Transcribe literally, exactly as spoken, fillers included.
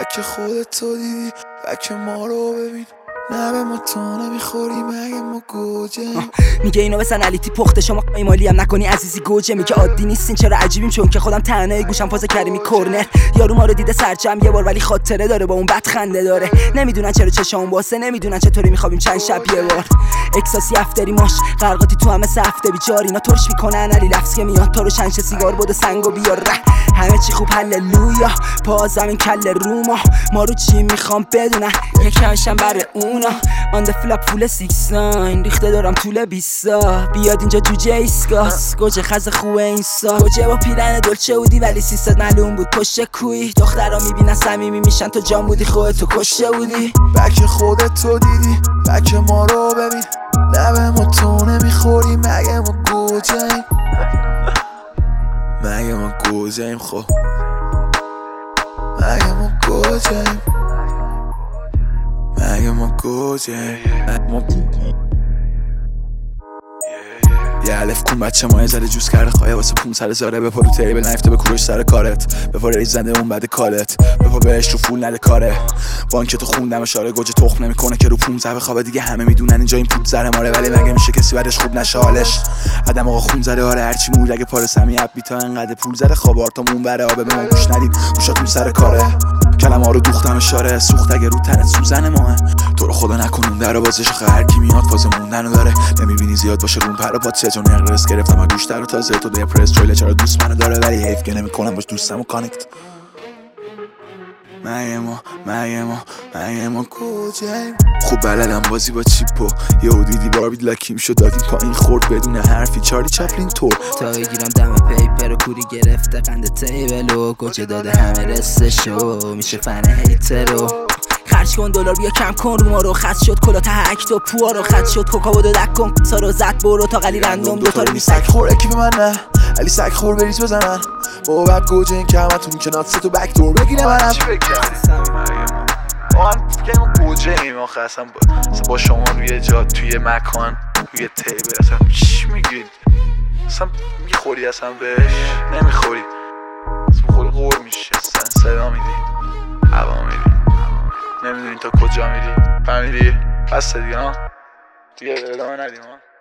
بک خودت تو دیدی، بک ما رو ببین. نه به ما تو نمیخوری مگه ما گوجه. میگه اینو بزن علیتی پخته شما ایمالی هم نکنی عزیزی گوجه. میگه عادی نیستین چرا عجیبیم چون که خودم تنهایی گوشم فاز کریمی کرنر. یارو ما رو دیده سرجم یه بار ولی خاطره داره با اون بد خنده داره. نمیدونن چرا چشام واسه، نمیدونن چطوری میخوابیم چند شب یه بار. اکساسی افتری ماش غرقاتی تو همه سفته بیچار. اینا ترش میکنن علی لفظ که میاد تو رو شنش سیگار بود سنگو بیار ره. همه چی خوب هللویا پا زمین کل روما. ما رو چی میخوام بدونن یکمشم برای اونا. آن د فلاپ فول سیکس ناین ریخته دارم طول بیستا. بیاد اینجا جوجه ایسکاس گوجه خز خوه این سا. گوجه با پیرن دلچه بودی ولی سیصد معلوم بود پشت کوی. دخترها میبینن صمیمی میشن تو جان بودی خودتو کشته بودی. بک خودت تو دیدی، بک ما رو ببین. نه به ما تو نمیخوری مگه ما گوجه‌ایم. مگه ما گوجه‌ایم خب مگه ما گوجه‌ایم. مگه ما گوجه‌ایم. یه الف کن بچه ما یه ذره جوز کرده خواهی واسه پونصد هزاره. بپا رو تیبل نفته به کوروش سر کارت. بپا ریز زنده اون بعد کالت. بپا بهش رو فول نده کاره. بانکتو خوندم اشاره گوجه تخم نمیکنه که رو پونزده بخوابه. دیگه همه میدونن اینجا این پود زره ماره. ولی مگه میشه کسی بعدش خوب نشه حالش. آدم آقا خون زده آره هرچی مود اگه پار سمی اپ بیتا انقدر پول زده. خوابار تا مون بره آبه به ما گوش ندین گوشاتون سر کاره. کلمه ها رو دوختم اشاره سوخت اگه رو تنت سوزن ماه. تو رو خدا نکنون در بازش خه هر کی میاد فاز موندنو داره. نمیبینی زیاد باشه رون پر پات سه جون اقرس گرفتم از گوشتر و تازه تو دپرس. تریل چرا دوست منو داره ولی حیف که نمیکنم باش دوستمو کانکت. مگه ما مگه ما مگه ما کجاییم. خوب بلدم بازی با چیپو یهو دیدی باربید لاکیم شد دادیم پایین خورد بدون حرفی چارلی چپلین تور. تا بگیرم دم پیپر و کوری گرفته قند تیبلو. گوجه داده همه رستشو میشه فن هیترو. خرج کن دلار بیا کم کن رو ما رو خط شد کلا تهک تو پوها رو خط شد کوکا بودو دک کن سارو زد برو تا قلی رندوم دوتا رو سگ خور اکی به من نه علی سگ خور بریز بزنن. با بعد گوجه این که همتون که نات ستو بک دور بگیره منم. چی بگیرم ما هم فکر ما گوجه ایم آخه اصلا با شما روی جا توی مکان توی تیبل اصلا چی میگید اصلا میخوری اصلا بهش نمیخوری اصلا خوری غور میشه اصلا صدا میدی هوا میدی نمیدونی تا کجا میری فهمیدی؟ بسته دیگه ها دیگه ادامه ندیم ها.